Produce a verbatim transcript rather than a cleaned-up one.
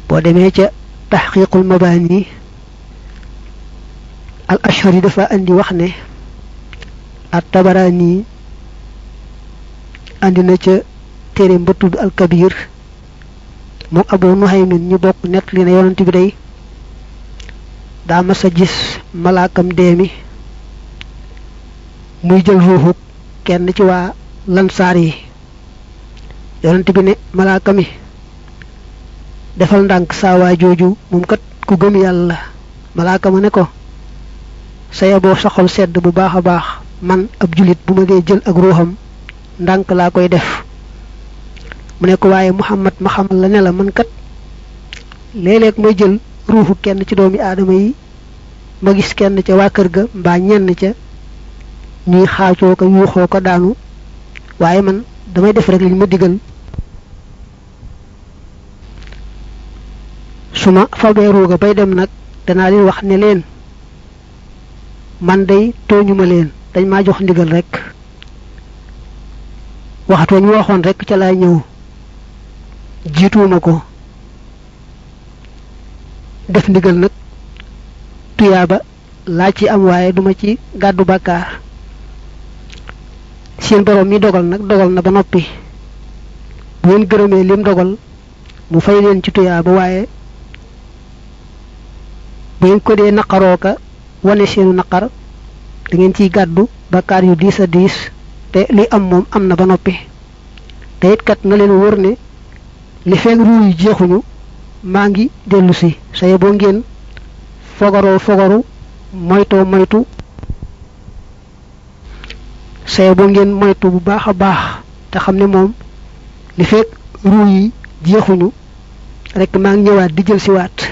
boo demee ca taxqiqul mabaani al ashari dafa andi wax ne at tabarani andi na ca téere ba tudd al kabir moom abu nuhaymin ñu bokk net li ne yonent bi day daa mas a gis malaakam deemi muy jël ruuxu kenn ci waa lansaar yi yonent bi ne malaaka mi defal ndànk saa waa jooju moom kat ku gëm yàlla malaaka ma ne ko saya boo sa xol sedd bu baax a baax man ab julit bu ma dee jël ak ruuxam ndànk laa koy def mu ne ko waaye Muhammad ma xamal la ne la man kat léeg-léeg may jël ruuxu kenn ci doomi aadama yi ma gis kenn ca waa kër ga mbaa ñenn ca ñuy xaacoo ko yuuxoo ko daanu waaye man damay def rek liñ ma digal suma fabee ruuga bay dem nag danaa leen wax ne leen man day tooñuma leen dañ maa jox ndigal rek waxtu ñu waxoon rek ca laay ñëw jiituuma ko def ndigal nag tuyaaba laa ci am waaye duma ci gàddu bàkkaar seen borom mi dogal nag dogal na ba noppi bu ngeen gërëmee lim dogal mu fay leen ci tuyaaba waaye bu ngeen ko dee naqaroo ka wane seenu naqar da ngeen ciy gàddu bàkkaar yu diis a diis te li am moom am na ba noppi te it kat na leen wóor ne li feeg ruu yu jeexuñu maa ngi dellu si saye boo ngeen fogaroo fogaru moytoo moytu saye boo ngeen moytu bu baax a baax te xam ne moom li feeg ruu yi jeexuñu rek maa ngi ñëwaat di jël si waat